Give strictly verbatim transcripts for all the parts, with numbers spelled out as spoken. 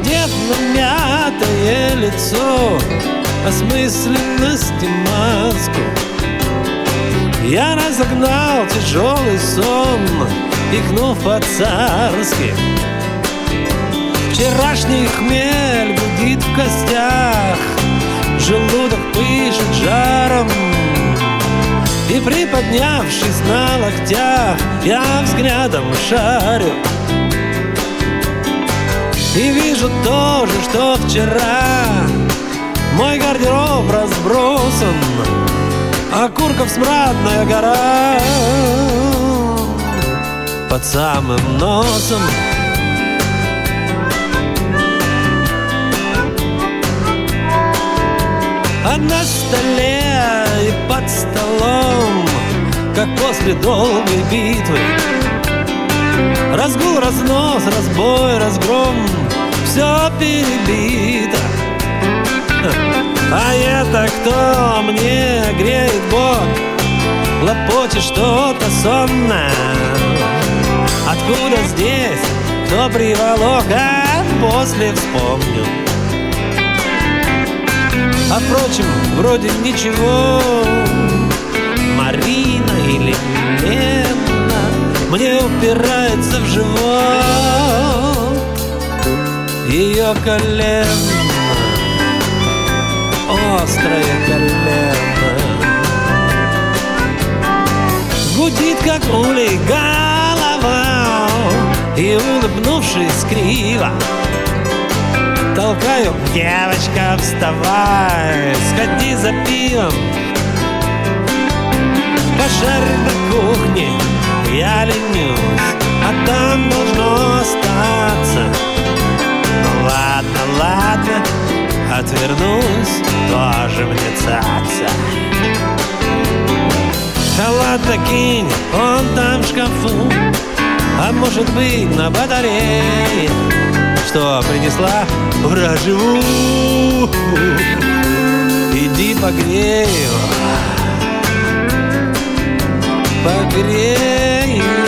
надев на мятое лицо осмысленность и маску, я разогнал тяжелый сон, икнув по-царски. Вчерашний хмель гудит в костях, желудок пышет жаром, и, приподнявшись на локтях, я взглядом шарю и вижу то же, что вчера. Мой гардероб разбросан, окурков смрадная гора под самым носом. А на столе и под столом, как после долгой битвы, разгул, разнос, разбой, разгром, все перебито. А это кто мне греет бок, лопочет что-то сонное? Откуда здесь, кто приволок, а после вспомню. А впрочем, вроде ничего, Марина или Лена мне упирается в живот ее колено, острое колено. Гудит, как улей, голова, и, улыбнувшись криво, толкаю: девочка, вставай, сходи за пивом. Пожарь на кухне, я ленюсь, а там должно остаться. Ну ладно, ладно, отвернусь, тоже мне цаца. Халат накинь, он там в шкафу, а может быть на батарее. Что принесла? Ура, живу! Иди погрей его, погрей его.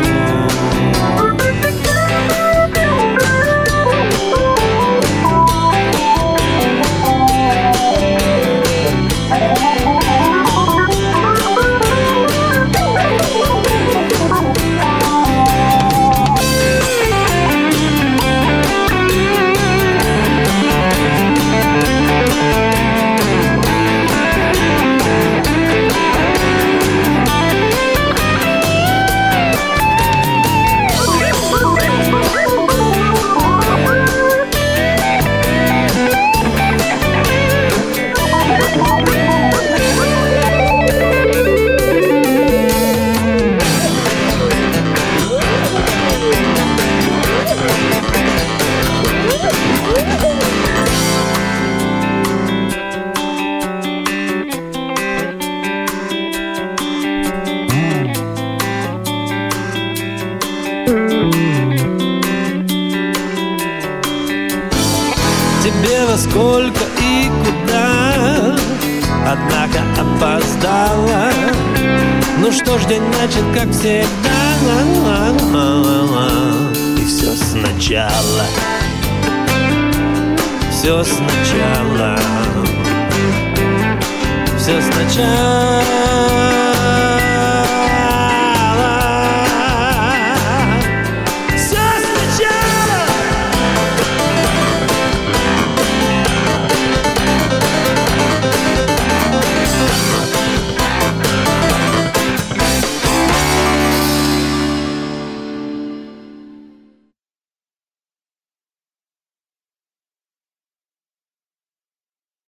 Тебе во сколько и куда, однако опоздала. Ну что ж, день начат, как всегда, и все сначала, все сначала, все сначала.